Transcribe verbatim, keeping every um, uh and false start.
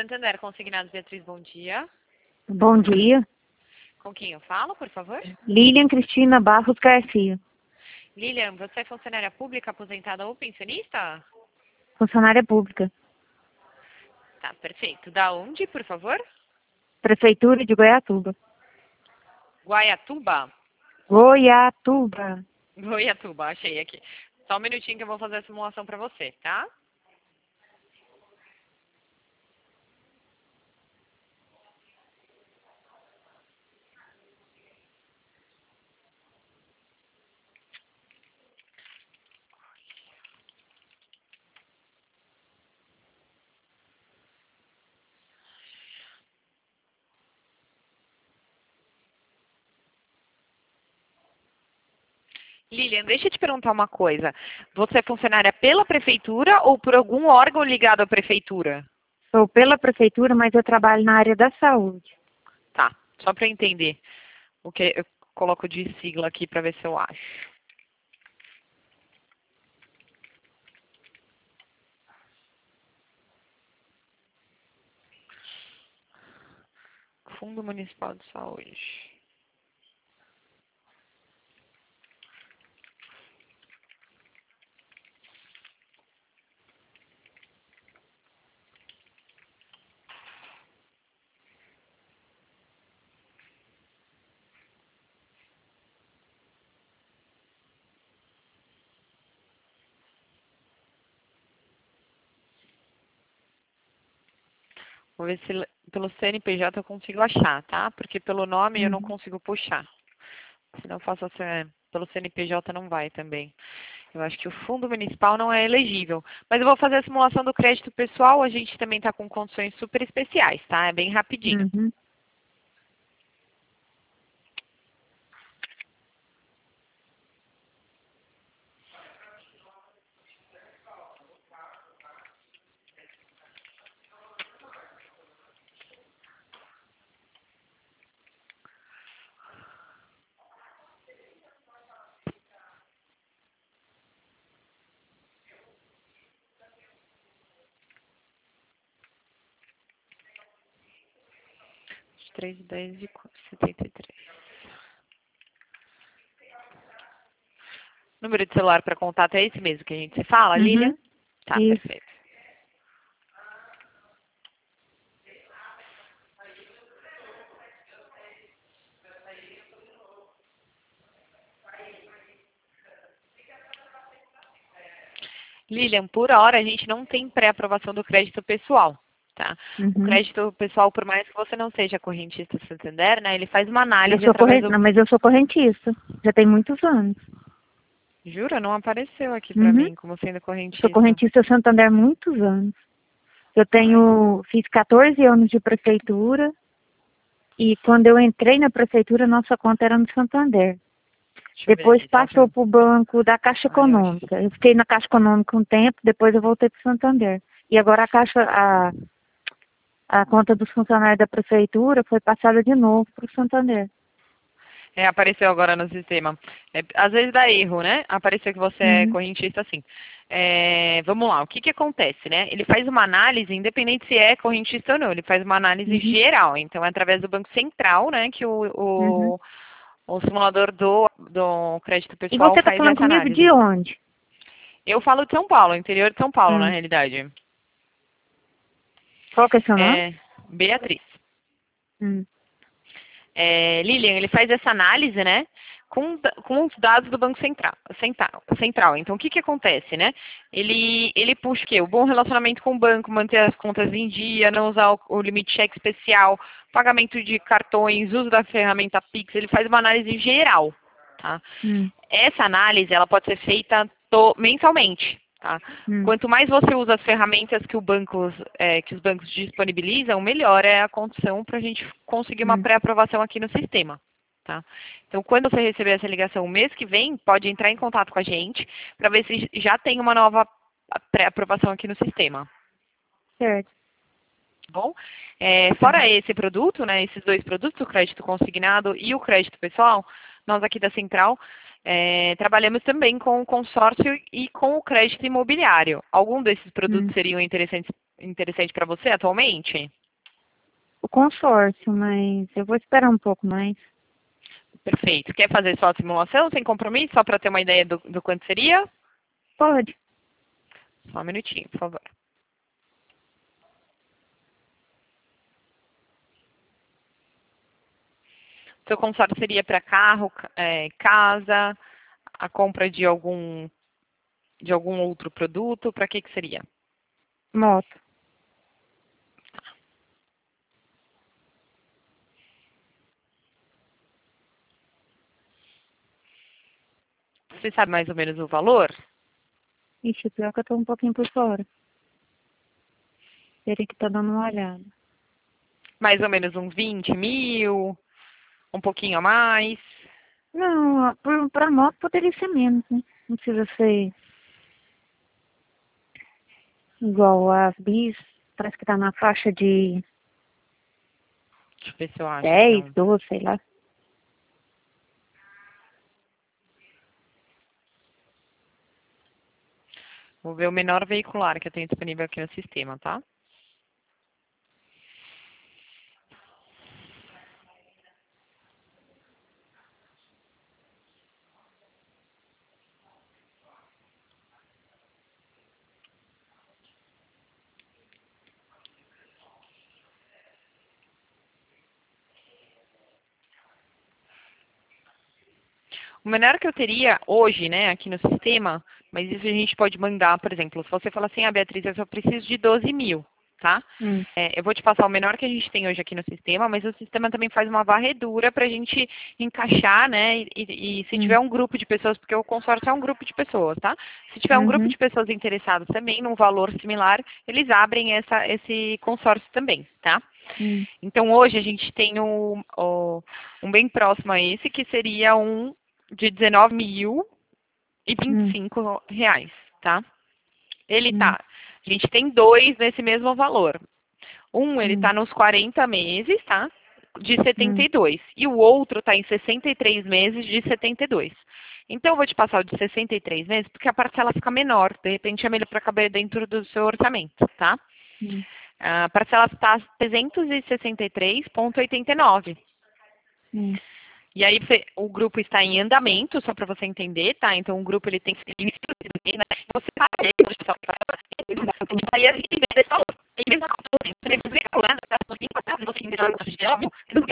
Santander Consignados, Beatriz, bom dia. Bom dia. Com quem eu falo, por favor? Lilian Cristina Barros Garcia. Lilian, você é funcionária pública, aposentada ou pensionista? Funcionária pública. Tá, perfeito. Da onde, por favor? Prefeitura de Goiatuba. Guaiatuba? Goiatuba. Goiatuba, achei aqui. Só um minutinho que eu vou fazer a simulação para você, tá? Lilian, deixa eu te perguntar uma coisa. Você é funcionária pela prefeitura ou por algum órgão ligado à prefeitura? Sou pela prefeitura, mas eu trabalho na área da saúde. Tá, só para entender o que eu coloco de sigla aqui para ver se eu acho. Fundo Municipal de Saúde. Vou ver se pelo C N P J eu consigo achar, tá? Porque pelo nome eu não Uhum. consigo puxar. Se não faço assim, pelo C N P J não vai também. Eu acho que o fundo municipal não é elegível. Mas eu vou fazer a simulação do crédito pessoal. A gente também está com condições super especiais, tá? É bem rapidinho. Uhum. três, dez e setenta e três. Número de celular para contato é esse mesmo que a gente se fala, Lilian? Uhum. Tá, Isso. perfeito. Lilian, por hora a gente não tem pré-aprovação do crédito pessoal, tá? O Uhum. crédito pessoal, por mais que você não seja correntista Santander, né, ele faz uma Eu análise sou através corrente... do... Não, mas eu sou correntista. Já tem muitos anos. Jura? Não apareceu aqui pra Uhum. mim como sendo Sou correntista. correntista Santander há muitos anos. Eu Ai, tenho, fiz quatorze anos de prefeitura e quando eu entrei na prefeitura, nossa conta era no Santander. deixa eu ver Depois aqui, só pra... passou para o banco da Caixa Ai, eu acho... Econômica. Eu fiquei na Caixa Econômica um tempo, depois eu voltei para o Santander. E agora a Caixa, a, a conta dos funcionários da prefeitura foi passada de novo para o Santander. É, apareceu agora no sistema. É, às vezes dá erro, né? Apareceu que você é Uhum. correntista, sim. É, vamos lá, o que que acontece, né? Ele faz uma análise, independente se é correntista ou não, ele faz uma análise Uhum. geral. Então, é através do Banco Central, né, que o, Uhum. o, o simulador do, do crédito E pessoal você está faz falando essa comigo de análise. onde? Eu falo de São Paulo, interior de São Paulo, na Hum. realidade. Qual que é o seu nome? É, Beatriz. Hum. É, Lilian, ele faz essa análise, né, com, com os dados do Banco Central. Central, Central. Então, o que que acontece, né? Ele, ele puxa o quê? O bom relacionamento com o banco, manter as contas em dia, não usar o, o limite cheque especial, pagamento de cartões, uso da ferramenta Pix. Ele faz uma análise geral, tá? Hum. Essa análise, ela pode ser feita to- mensalmente, tá? Hum. Quanto mais você usa as ferramentas que, o bancos, é, que os bancos disponibilizam, melhor é a condição para a gente conseguir uma Hum. pré-aprovação aqui no sistema. Tá? Então, quando você receber essa ligação o mês que vem, pode entrar em contato com a gente para ver se já tem uma nova pré-aprovação aqui no sistema. Certo. Bom, é, Tá fora bom. esse produto, né, esses dois produtos, o crédito consignado e o crédito pessoal, nós aqui da Central é, trabalhamos também com o consórcio e com o crédito imobiliário. Algum desses produtos Hum. seriam interessantes interessante para você atualmente? o consórcio, mas eu vou esperar um pouco mais. Perfeito. Quer fazer só a simulação, sem compromisso, só para ter uma ideia do, do quanto seria? Pode. Só um minutinho, por favor. Seu consórcio seria para carro, é, casa, a compra de algum, de algum outro produto, para que que seria? Moto. Você sabe mais ou menos o valor? Ixi, pior que eu tô um pouquinho por fora. Teria que estar dando uma olhada. Mais ou menos uns vinte mil, um pouquinho a mais. Não, por, pra moto poderia ser menos, né? Não precisa ser igual as bis. Parece que tá na faixa de Deixa eu ver se eu acho, dez, então. doze, sei lá. Vou ver o menor veicular que eu tenho disponível aqui no sistema, tá? O menor que eu teria hoje, né, aqui no sistema, mas isso a gente pode mandar, por exemplo, se você falar assim, ah, Beatriz, eu só preciso de doze mil, tá? Hum. É, eu vou te passar o menor que a gente tem hoje aqui no sistema, mas o sistema também faz uma varredura para a gente encaixar, né, e, e- e se Hum. tiver um grupo de pessoas, porque o consórcio é um grupo de pessoas, tá? Se tiver um grupo Uhum. de pessoas interessadas também num valor similar, eles abrem essa, esse consórcio também, tá? Hum. Então, hoje a gente tem o, o- um bem próximo a esse, que seria um de dezenove mil e vinte e Hum. cinco reais, tá? Ele Hum. tá, a gente tem dois nesse mesmo valor. Um, ele Hum. tá nos quarenta meses, tá? De setenta Hum. e dois. E o outro tá em sessenta e três meses de setenta e dois. Então, eu vou te passar o de sessenta e três meses, porque a parcela fica menor. De repente, é melhor para caber dentro do seu orçamento, tá? Hum. A parcela está trezentos e sessenta e três vírgula oitenta e nove. Hum. E aí você- o grupo está em andamento, só para você entender, tá? Então o grupo ele tem que ser início do mês, né? Você vai aí, você só vai aí e vender esse valor. E mesmo a conta, você vai calcular, tá? No fim, quatro, no fim, de óbvio,